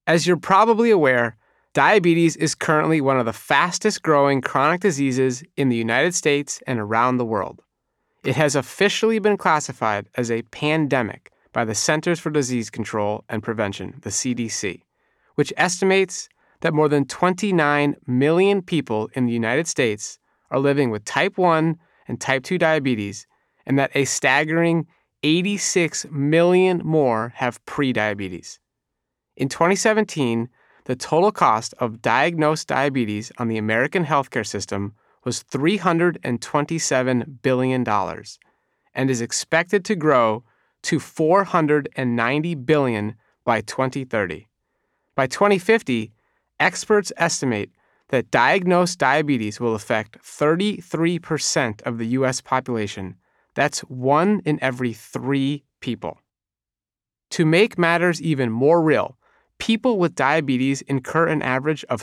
As you're probably aware, diabetes is currently one of the fastest growing chronic diseases in the United States and around the world. It has officially been classified as a pandemic by the Centers for Disease Control and Prevention, the CDC, which estimates that more than 29 million people in the United States are living with type 1 and type 2 diabetes, and that a staggering 86 million more have prediabetes. In 2017, the total cost of diagnosed diabetes on the American healthcare system was $327 billion and is expected to grow to $490 billion by 2030. By 2050, experts estimate that diagnosed diabetes will affect 33% of the U.S. population. That's 1 in every 3 people. To make matters even more real, people with diabetes incur an average of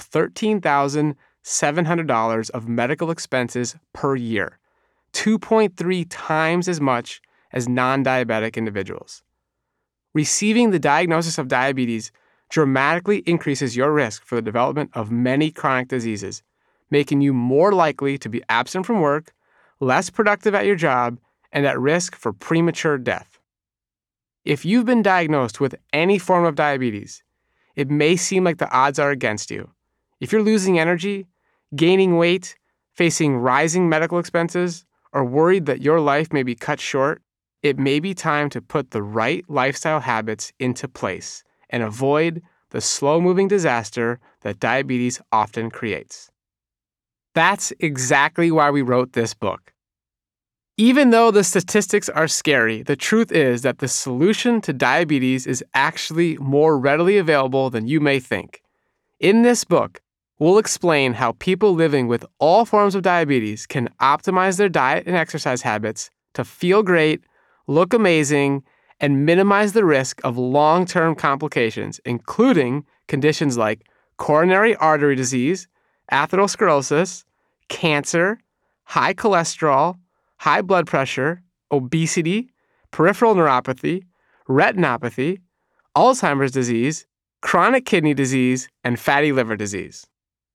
$13,700 of medical expenses per year, 2.3 times as much as non-diabetic individuals. Receiving the diagnosis of diabetes dramatically increases your risk for the development of many chronic diseases, making you more likely to be absent from work, less productive at your job, and at risk for premature death. If you've been diagnosed with any form of diabetes, it may seem like the odds are against you. If you're losing energy, gaining weight, facing rising medical expenses, or worried that your life may be cut short, it may be time to put the right lifestyle habits into place and avoid the slow-moving disaster that diabetes often creates. That's exactly why we wrote this book. Even though the statistics are scary, the truth is that the solution to diabetes is actually more readily available than you may think. In this book, we'll explain how people living with all forms of diabetes can optimize their diet and exercise habits to feel great, look amazing, and minimize the risk of long-term complications, including conditions like coronary artery disease, atherosclerosis, cancer, high cholesterol, high blood pressure, obesity, peripheral neuropathy, retinopathy, Alzheimer's disease, chronic kidney disease, and fatty liver disease.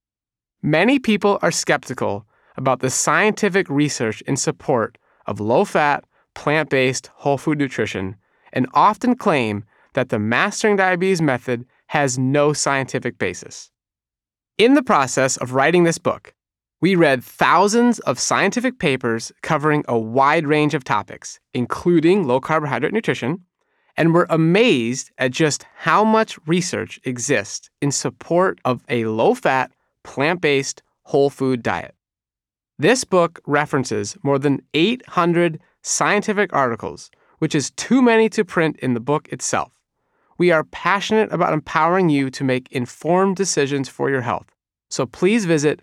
Many people are skeptical about the scientific research in support of low-fat, plant-based whole food nutrition and often claim that the Mastering Diabetes method has no scientific basis. In the process of writing this book, we read thousands of scientific papers covering a wide range of topics, including low-carbohydrate nutrition, and were amazed at just how much research exists in support of a low-fat, plant-based whole food diet. This book references more than 800 scientific articles, which is too many to print in the book itself. We are passionate about empowering you to make informed decisions for your health, so please visit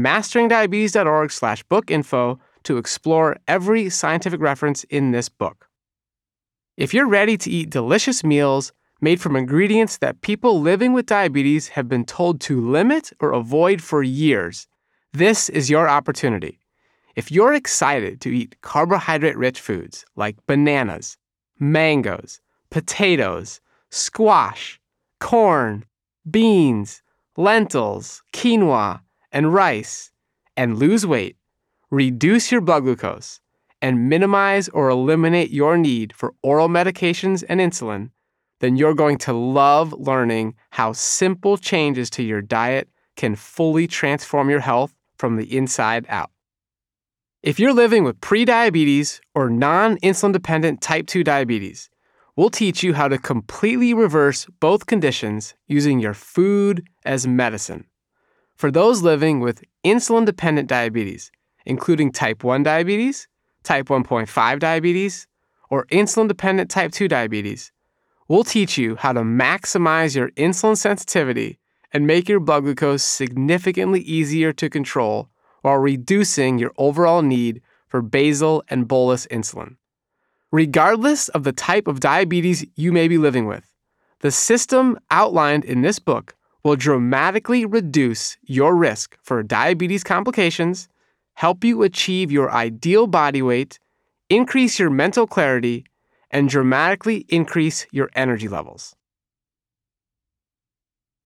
masteringdiabetes.org/bookinfo to explore every scientific reference in this book. If you're ready to eat delicious meals made from ingredients that people living with diabetes have been told to limit or avoid for years, this is your opportunity. If you're excited to eat carbohydrate-rich foods like bananas, mangoes, potatoes, squash, corn, beans, lentils, quinoa, and rice, and lose weight, reduce your blood glucose, and minimize or eliminate your need for oral medications and insulin, then you're going to love learning how simple changes to your diet can fully transform your health from the inside out. If you're living with prediabetes or non-insulin-dependent type 2 diabetes, we'll teach you how to completely reverse both conditions using your food as medicine. For those living with insulin-dependent diabetes, including type 1 diabetes, type 1.5 diabetes, or insulin-dependent type 2 diabetes, we'll teach you how to maximize your insulin sensitivity and make your blood glucose significantly easier to control while reducing your overall need for basal and bolus insulin. Regardless of the type of diabetes you may be living with, the system outlined in this book will dramatically reduce your risk for diabetes complications, help you achieve your ideal body weight, increase your mental clarity, and dramatically increase your energy levels.